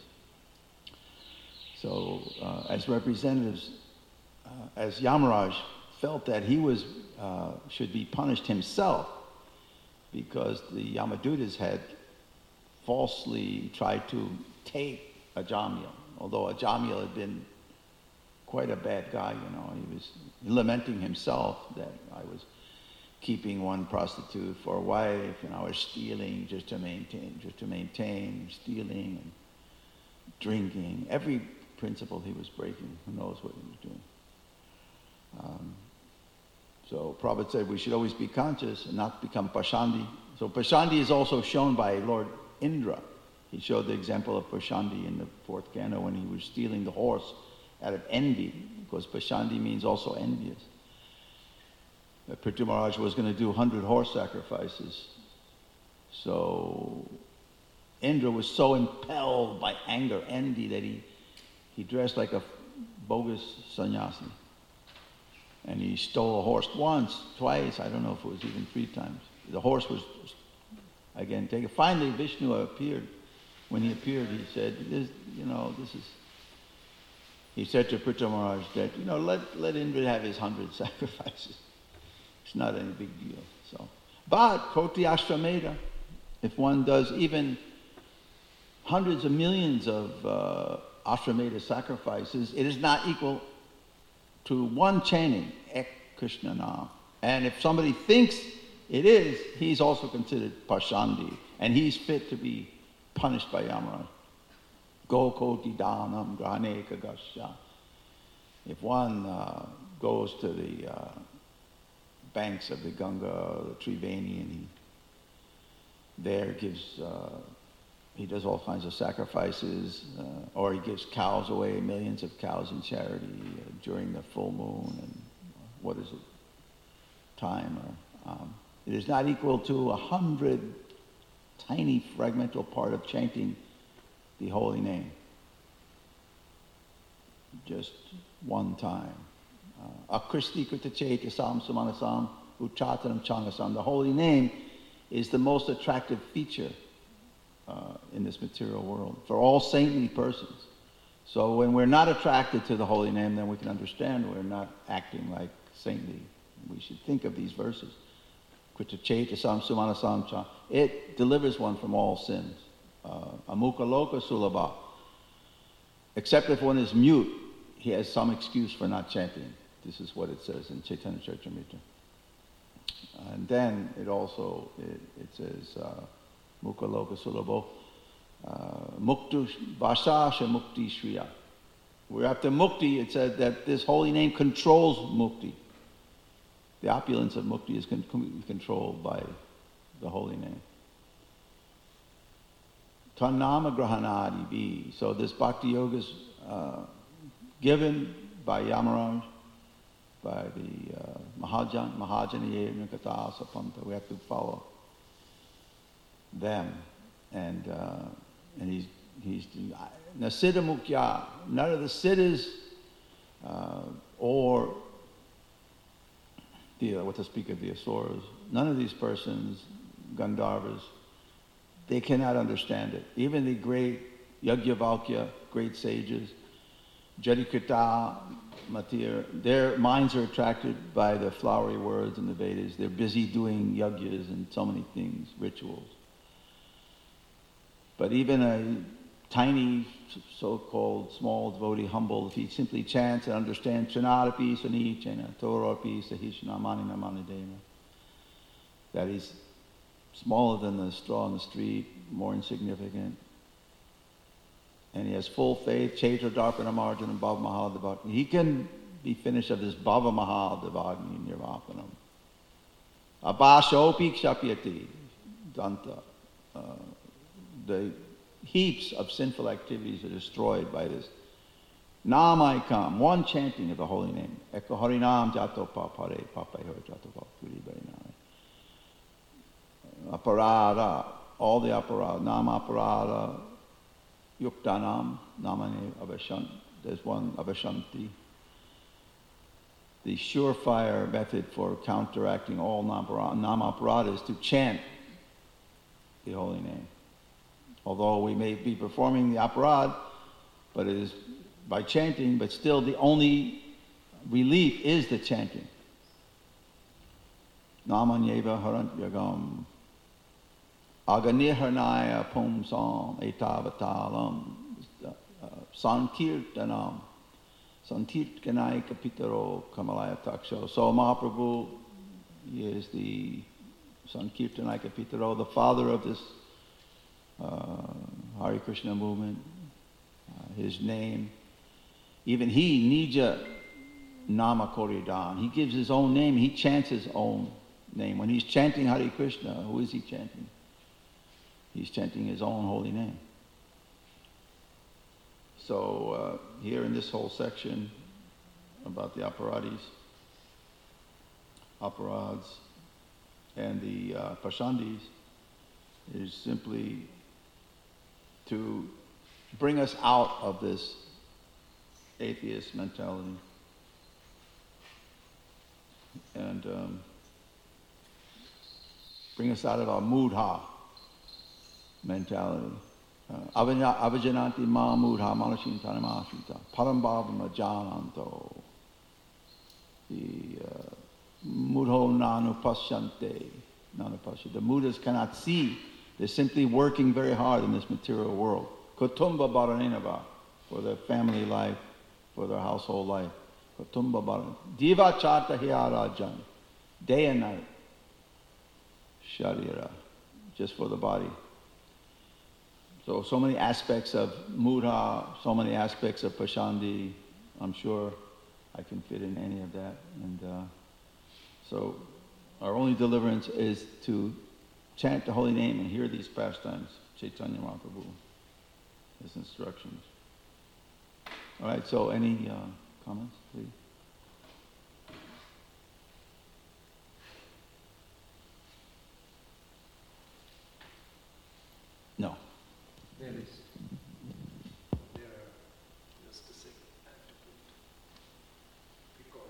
So uh, as representatives, uh, as Yamaraj felt that he was uh, should be punished himself because the Yamadutas had falsely tried to take Ajamil, although Ajamil had been quite a bad guy, you know. He was lamenting himself that I was keeping one prostitute for a wife, and I was stealing just to maintain, just to maintain, stealing and drinking. Every principle he was breaking. Who knows what he was doing? Um, so Prabhupada said we should always be conscious and not become Pashandi. So Pashandi is also shown by Lord Indra. He showed the example of Pashandi in the fourth canto when he was stealing the horse out of envy, because Pashandi means also envious. Prithu Maharaj was going to do one hundred horse sacrifices. So Indra was so impelled by anger, envy, that he, he dressed like a bogus sannyasi. And he stole a horse once, twice, I don't know if it was even three times. The horse was, again, taken. Finally, Vishnu appeared. When he appeared, he said, this, you know, this is, he said to Pritha Maharaj that, you know, let, let Indra have his hundred sacrifices. It's not any big deal. So, but Koti Ashrameda, if one does even hundreds of millions of uh, Ashrameda sacrifices, it is not equal to one chanting, Ek Krishna Nam. And if somebody thinks it is, he's also considered Pashandi, and he's fit to be punished by Yamaraj. Go koti dhanam grane kagasya. If one uh, goes to the uh, banks of the Ganga, the Triveni, and he there gives, uh, he does all kinds of sacrifices, uh, or he gives cows away, millions of cows in charity uh, during the full moon, and what is it, time, or um, it is not equal to a hundred tiny fragmental part of chanting the holy name. Just one time. Akristi kritacheta sam samanasam uchatanam changasam. The holy name is the most attractive feature uh, in this material world for all saintly persons. So when we're not attracted to the holy name, then we can understand we're not acting like saintly. We should think of these verses. Kritacheta sam samanasam cha. It delivers one from all sins. Amukha loka sulabha. Except if one is mute, he has some excuse for not chanting. This is what it says in Chaitanya Charitamrita. And then it also, it, it says, Mukha loka sulabho, muktu vasasha mukti shriya. We're after mukti, it said that this holy name controls mukti. The opulence of mukti is con- controlled by the holy name. Tanama grahanadi bi. So this bhakti yoga is uh, given by Yamaraj, by the uh, Mahajan, Mahajaniye Nikata Sapanta. We have to follow them. And uh, and he's, he's Nasiddha Mukhya, none of the siddhas uh, or the, what to speak of the asuras, none of these persons, Gandharvas, they cannot understand it. Even the great Yajnavalkya, great sages, Jadikata, Matir, their minds are attracted by the flowery words in the Vedas. They're busy doing yajnas and so many things, rituals. But even a tiny, so-called small devotee, humble, if he simply chants and understands Chanadapi, Sanichena, Toropi, Sahishna, Mani Namani Dena, that he's smaller than the straw in the street, more insignificant. And he has full faith, Chaitra Darpana Marjan and Bhava Mahal Devagni. He can be finished of this Bhava Mahal Devagni Nirvapanam. Abhashopi Kshapyati Danta. Uh, the heaps of sinful activities are destroyed by this. Namaikam, one chanting of the holy name. Eko Harinam Jato Papare Papayo Jato Papuri Barinai. Aparada, all the aparada, nama aparada, yuktanam, namane avashanti. There's one avashanti. The surefire method for counteracting all nama aparada is to chant the holy name. Although we may be performing the aparad, but it is by chanting, but still the only relief is the chanting. Namanyeva harant yagam. Aganirhanaya pumsam etavatalam sankirtanam sankirtanaya kapitaro kamalaya taksho. So Mahaprabhu is the Sankirtanaya kapitaro, the father of this uh, Hare Krishna movement. Uh, his name, even he, Nija Nama Koridan, he gives his own name, he chants his own name. When he's chanting Hare Krishna, who is he chanting? He's chanting his own holy name. So uh, here in this whole section about the aparadis, aparads, and the uh, pashandis is simply to bring us out of this atheist mentality. And um, bring us out of our mudha mentality. Avajananti ma mudha manashin tanamashita parambhavama jananto the mudho nanupashyante nanupashyante. The mudas cannot see. They're simply working very hard in this material world. Kutumba bharanenava, for their family life, for their household life. Kutumba bharan. Diva chata hiyarajan, day and night. Sharira, just for the body. So, so many aspects of mudha, so many aspects of pashandi. I'm sure I can fit in any of that. And uh, so, our only deliverance is to chant the holy name and hear these pastimes, Chaitanya Mahaprabhu, his instructions. All right, so any uh, comments, please? No. There is. There are, just a second, I have to put,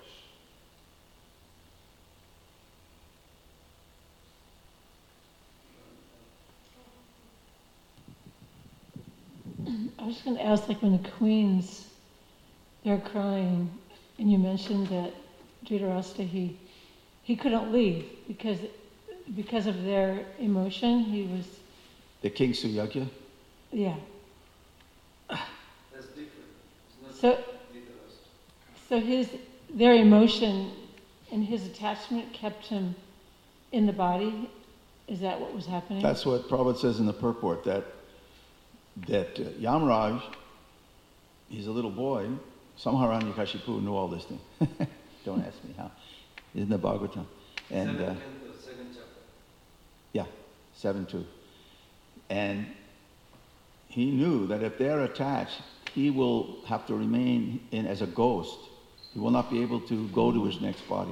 because. I was just going to ask, like when the queens, they're crying, and you mentioned that Dhritarashtra, he, he couldn't leave because, because of their emotion, he was... The king Suyagya? Yeah. That's different. It's So, not Dhritarashtra. so his, their emotion and his attachment kept him in the body? Is that what was happening? That's what Prabhupada says in the purport, that that uh, Yamraj, he's a little boy. Somehow Hiranyakashipu knew all this thing. Don't ask me how. It's in the Bhagavatam. And, Second uh, canto, second chapter. yeah, seven two. And he knew that if they're attached, he will have to remain in as a ghost. He will not be able to go to his next body.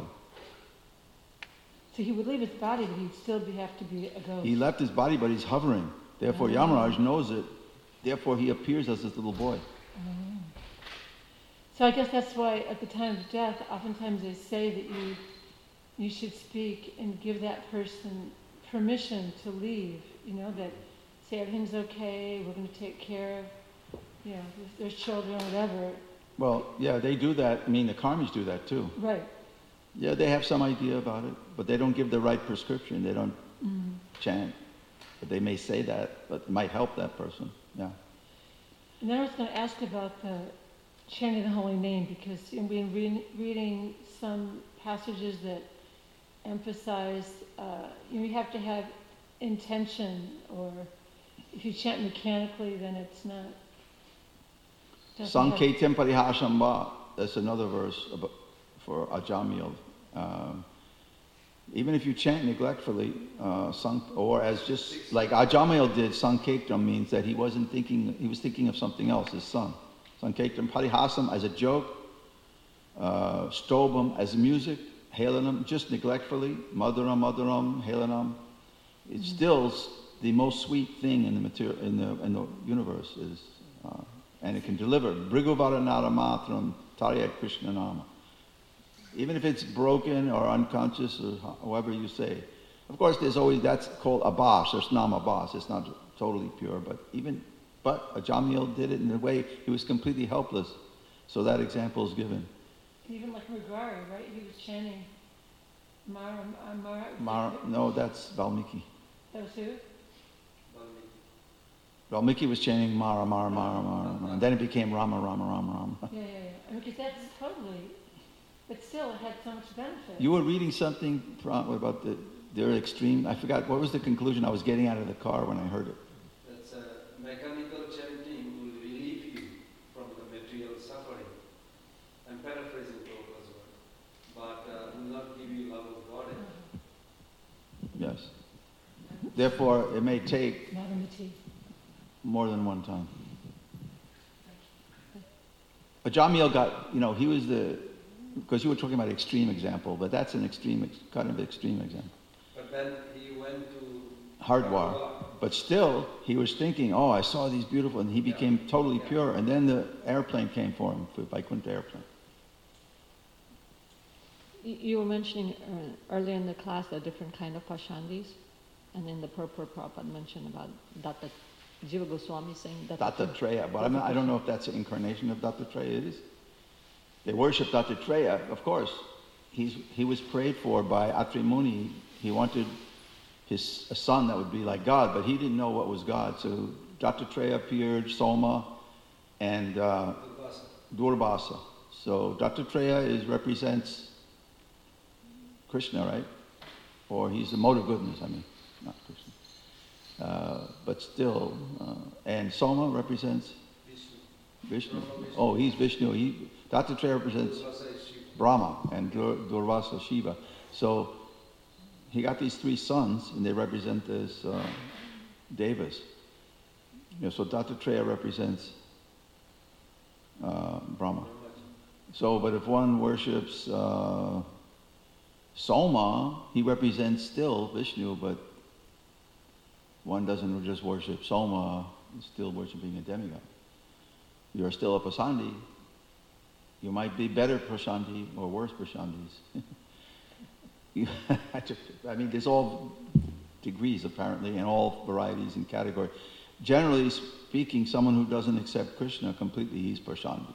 So he would leave his body, but he'd still be, have to be a ghost. He left his body, but he's hovering. Therefore, Oh. Yamaraj knows it. Therefore, he appears as this little boy. Oh. So I guess that's why at the time of death, oftentimes they say that you you should speak and give that person permission to leave. You know, that say everything's okay, we're going to take care of, you know, if there's children, whatever. Well, yeah, they do that. I mean, the karmis do that too. Right. Yeah, they have some idea about it, but they don't give the right prescription. They don't Mm. chant. But they may say that, but it might help that person. Yeah. And then I was going to ask about the chanting the holy name, because you've been re- reading some passages that emphasize uh, you know, you have to have intention, or if you chant mechanically, then it's not. doesn't have- Sankaityam parihashamba, that's another verse about, for Ajamil. Um, even if you chant neglectfully, uh, sank, or as just like Ajamil did, Sankaityam means that he wasn't thinking, he was thinking of something else, his son. Sankaityam parihasam as a joke, uh, stobam as music, helanam just neglectfully, madaram, madaram, helanam. It's Mm-hmm. still s- the most sweet thing in the material, in the, in the universe is, uh, and it can deliver. Brigavaranara matram tarya Krishna nama. Even if it's broken or unconscious or ho- however you say. Of course, there's always, that's called abas, or snam abas. It's not totally pure, but even, but Ajamil did it in a way he was completely helpless. So that example is given. Even like Mrigari, right? He was chanting Mara, uh, Mara. Mar, no, that's Valmiki. That was who? Valmiki. Valmiki was chanting Mara, Mara, Mara, Mara, Mara. And then it became Rama, Rama, Rama, Rama. Yeah, yeah, yeah. I mean, because that's totally, but still it had so much benefit. You were reading something Pra- about the, their extreme, I forgot, what was the conclusion? I was getting out of the car when I heard it. That's uh, mechanical chanting will relieve you from the material suffering. I'm paraphrasing Prabhupada's word, but uh, will not give you love of God. Yes. Therefore, it may take Not in the tea. more than one time. Ajamil got, you know, he was the, because you were talking about extreme example, but that's an extreme, ex- kind of extreme example. But then he went to Hardwar. but still, he was thinking, oh, I saw these beautiful, and he became totally pure. And then the airplane came for him, the Vaikuntha airplane. You you were mentioning uh, earlier in the class the different kind of pashandis, and in the purport Prabhupada mentioned about Datta, Jiva Goswami saying Datta. Dattatreya, but I, mean, I don't know if that's an incarnation of Dattatreya. It is. They worship Dattatreya, of course. He's, he was prayed for by Atri Muni. He wanted his a son that would be like God, but he didn't know what was God. So Dattatreya appeared, Soma, and uh, Durvasa. So Dattatreya is represents Krishna, right? Or he's the mode of goodness, I mean, not Krishna. Uh, but still, uh, and Soma represents Vishnu. Oh, he's Vishnu. He, Dattatreya represents Brahma, and Dur, Durvasa, Shiva. So he got these three sons, and they represent as uh, devas. You know, so Dattatreya represents uh, Brahma. So, but if one worships uh, Soma, he represents still Vishnu, but one doesn't just worship Soma, still worshiping a demigod. You're still a Pasandi. You might be better Prashandi or worse Prashandis. You, I, just, I mean, there's all degrees apparently, and all varieties and categories. Generally speaking, someone who doesn't accept Krishna completely, he's Prashandi.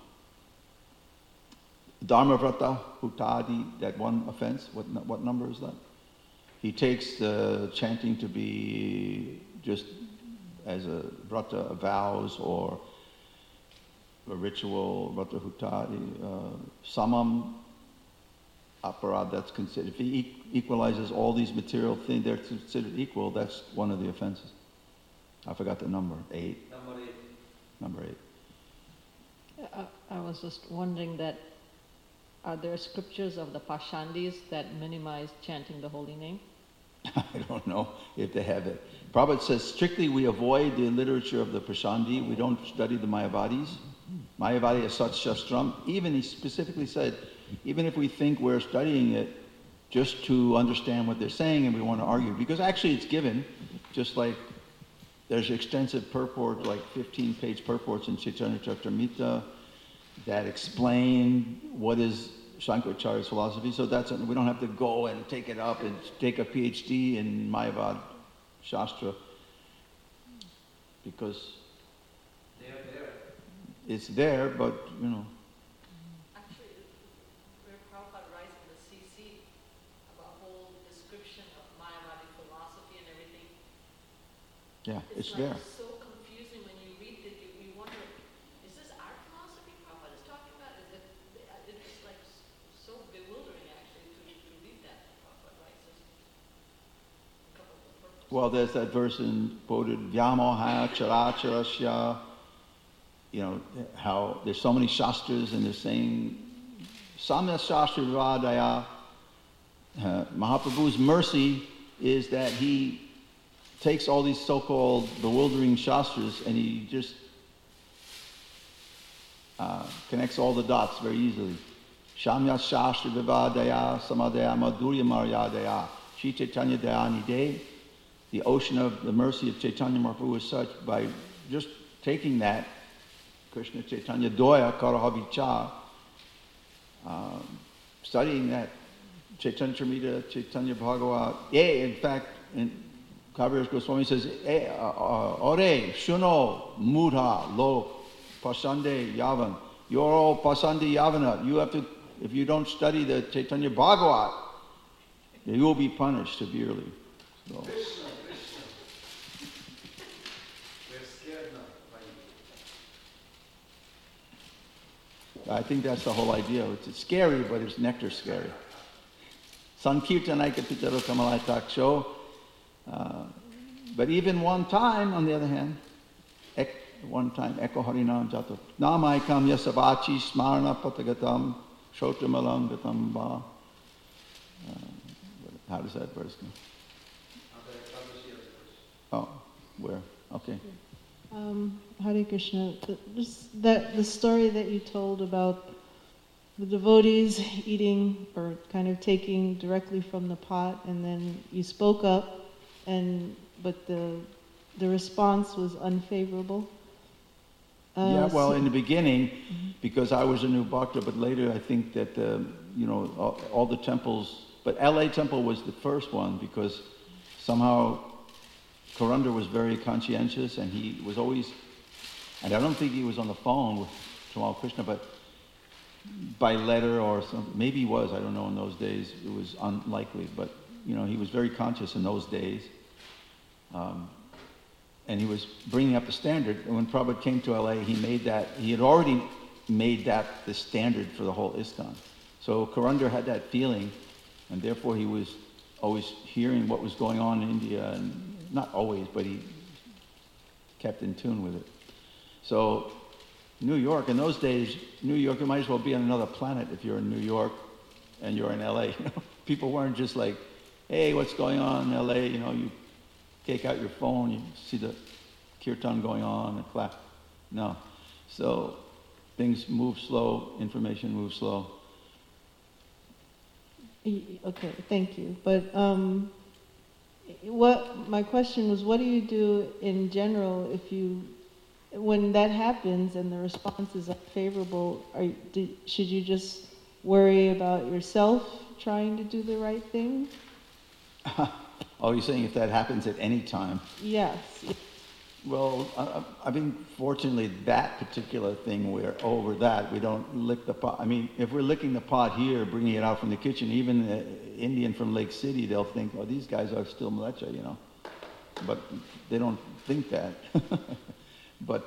Dharmavrata, Hutadi, that one offense, what what number is that? He takes the chanting to be just as a vrata, a vows, or a ritual, vrata hutadi, uh, samam, aparad, that's considered, if he equalizes all these material things, they're considered equal, that's one of the offenses. I forgot the number, eight. Number eight. Number eight. I, I was just wondering that, are there scriptures of the Pashandis that minimize chanting the holy name? I don't know if they have it. Prabhupada says, strictly we avoid the literature of the Prashandi. We don't study the Mayavadis. Mayavadi is such shastram. Even he specifically said, even if we think we're studying it just to understand what they're saying and we want to argue, because actually it's given, just like there's extensive purport, like fifteen-page purports in Chaitanya Charitamrita that explain what is Shankaracharya's philosophy. So that's we don't have to go and take it up and take a PhD in Mayavad Shastra, because They are there. it's there, but you know. Actually, where Prabhupada writes in the C C about a whole description of Mayavadi philosophy and everything, Yeah, it's, it's there. like so confusing when you read it. You, you wonder, is this our philosophy Prabhupada is talking about? Is it? It's like so bewildering actually to, to read that. Prabhupada writes this. A couple of the purposes. Well, there's that verse in quoted, Vyamoha characharasya, you know, how there's so many shastras and they're saying, Samya Shastra Vivadaya, uh, Mahaprabhu's mercy is that he takes all these so-called bewildering shastras and he just uh, connects all the dots very easily. Shamya Shastra Vivadaya, Samadaya Madhurya Maryadaya, Shri Chaitanya Dayanide. The ocean of the mercy of Chaitanya Mahaprabhu is such, by just taking that, Krishna Chaitanya Doya Karahavicha, uh, studying that, Chaitanya Charitamrita, Chaitanya Bhagavat. Yeah, in fact, in Kaviraj Goswami says, eh, uh, uh, Ore, Shuno, Mudha, Lo, Pasande, Yavan. You're all Pasande Yavana. You have to, if you don't study the Chaitanya Bhagavat, you will be punished severely. So. Krishna, Krishna. We're scared now by you. I think that's the whole idea. It's, it's scary, but it's nectar scary. Sankirtanaika Pitaro Kamalaitak uh But even one time, on the other hand, ek, one time, Eko Harinam Jato. Namaikam Yasavachi Smarna Patagatam Shotamalam Gatam Ba. How does that verse go? Oh, where? Okay. Um, Hare Krishna. The, this, that, the story that you told about the devotees eating or kind of taking directly from the pot, and then you spoke up, and but the the response was unfavorable. Uh, Yeah, well, so- in the beginning, because I was a new bhakta, but later I think that, uh, you know, all, all the temples, but L A temple was the first one because somehow Karandar was very conscientious and he was always, and I don't think he was on the phone with Tamal Krishna, but by letter or something, maybe he was, I don't know, in those days, it was unlikely, but, you know, he was very conscious in those days. Um, and he was bringing up the standard, and when Prabhupada came to L A, he made that, he had already made that the standard for the whole ISKCON. So Karandar had that feeling, and therefore he was always hearing what was going on in India, and not always, but he kept in tune with it. So New York, in those days, New York, you might as well be on another planet if you're in New York and you're in L A. You know? People weren't just like, hey, what's going on in L A? You know, you take out your phone, you see the kirtan going on, and clap. No. So things move slow, information moves slow. Y- Okay, thank you. But um, what my question was, what do you do in general if you, when that happens and the response is unfavorable? Are you, do, should you just worry about yourself trying to do the right thing? Oh, you're saying if that happens at any time? Yes. Well, I, I mean, fortunately, that particular thing, we're over that. We don't lick the pot. I mean, if we're licking the pot here, bringing it out from the kitchen, even the Indian from Lake City, they'll think, oh, these guys are still mlecha, you know. But they don't think that. But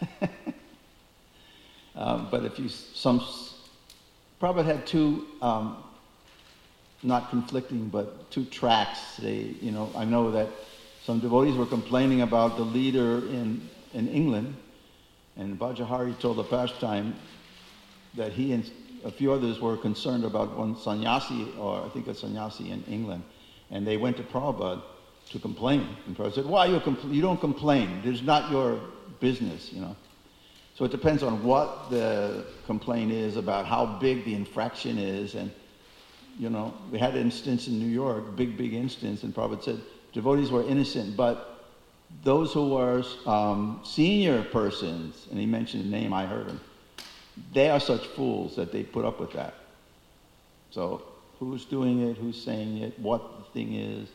um, but if you, some, Prabhupada had two, um, not conflicting, but two tracks. They, you know, I know that some devotees were complaining about the leader in, in England, and Bhajahari told the pastime that he and a few others were concerned about one sannyasi, or I think a sannyasi in England, and they went to Prabhupada to complain. And Prabhupada said, why you, compl- you don't complain? It is not your business, you know. So it depends on what the complaint is, about how big the infraction is, and you know, we had an instance in New York, big, big instance, and Prabhupada said devotees were innocent, but those who were um, senior persons, and he mentioned the name, I heard him, they are such fools that they put up with that. So who's doing it, who's saying it, what the thing is,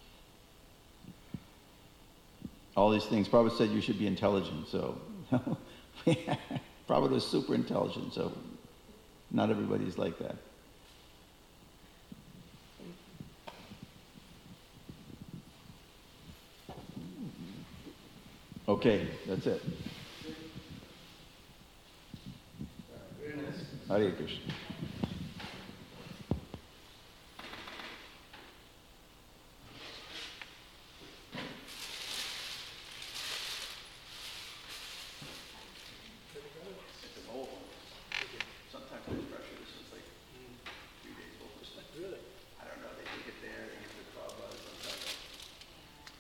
all these things. Prabhupada said you should be intelligent, so Prabhupada was super intelligent, so not everybody's like that. Okay, that's it. Very nice. Hare Krishna.